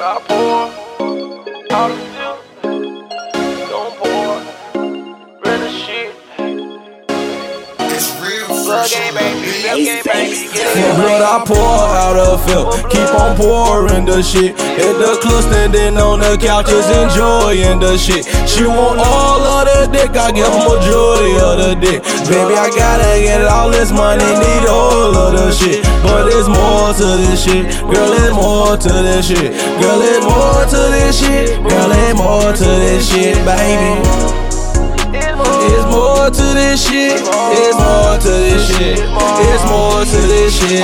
I pour out of you, don't pour, real shit. It's real fresh on the beat. For blood I pour out of filth, keep on pouring the shit. Hit the club standing on the couches enjoying the shit. She want all of the dick, I give her majority of the dick. Baby, I gotta get all this money, need all of the shit. But there's more to this shit, girl, there's more to this shit. Girl, there's more to this shit, girl, there's more to this shit, baby. It's more to this shit, it's more to this shit, it's more to this shit.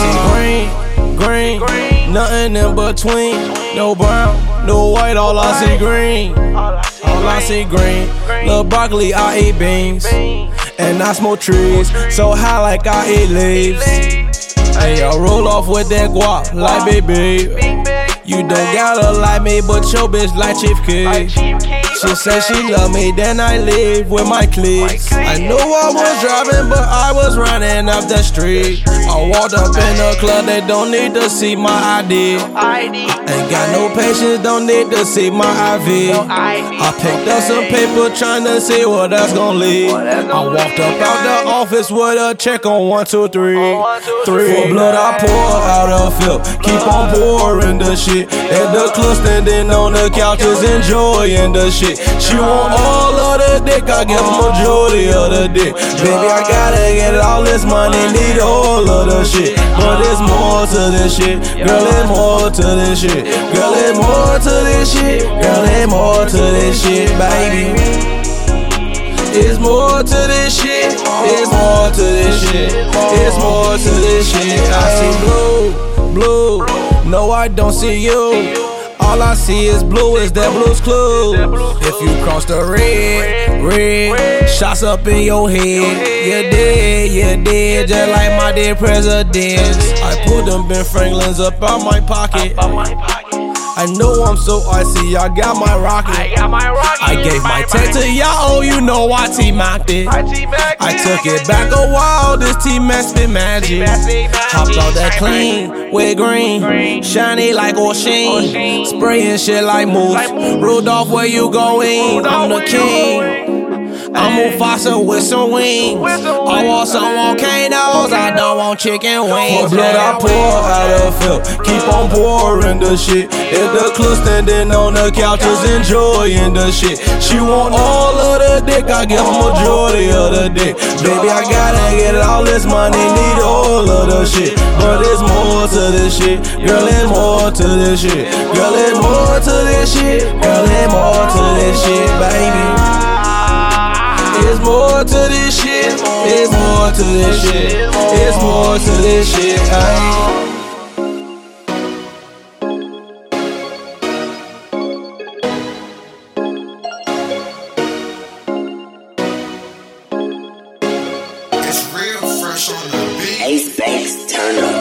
I see green, nothing in between. No brown, no white, all I see green. All I see green. Lil' broccoli, I eat beans. And I smoke trees, so high like I eat leaves. Hey, I roll off with that guap, like baby. You don't gotta like me, but your bitch like Chief Keef. She said she love me, then I leave with my cliques. I knew I was driving, but I was running up the street. I walked up in the club, they don't need to see my ID. Ain't got no patience, don't need to see my IV. I picked up some paper, trying to see what that's gonna lead. I walked up out the office with a check on 1, 2, 3. For blood I pour out of filth, keep on pouring the shit. At the club standing on the couches enjoying the shit. She want all of the dick, I give her majority of the dick. Baby, I gotta get all this money, need all of the shit. But there's more to this shit, girl, there's more to this shit. Girl, there's more to this shit, girl, there's more to this shit, baby. It's more to this shit, it's more to this shit, it's more to this shit. I see blue, no I don't see you. All I see is blue, is that Blue's Clues. If you cross the red, shots up in your head. You dead, just like my dead presidents. I pulled them Ben Franklins up out my pocket. I know I'm so icy, I got my rocket. I gave my tech to y'all, you know I T-Mac'd it. I took it back a while, this T-Mac spit magic. Hopped out that clean, with green, shiny like O'Sheen. Spraying shit like Moose, Rudolph, where you going? I'm the king. I'm Mufasa with some wings. I want some volcanoes, I don't want chicken wings. For blood I pour out of filth, keep on pouring the shit. At the club standing on the couches enjoying the shit. She want all of the dick, I give her majority of the dick. Baby, I gotta get all this money, need all of the shit. But there's more to this shit, girl, there's more to this shit. Girl, there's more to this shit, girl, there's more to this shit, baby. It's more to this shit, it's more to this shit, it's more to this shit, It's real fresh on the beat. Ace Banks, turn up.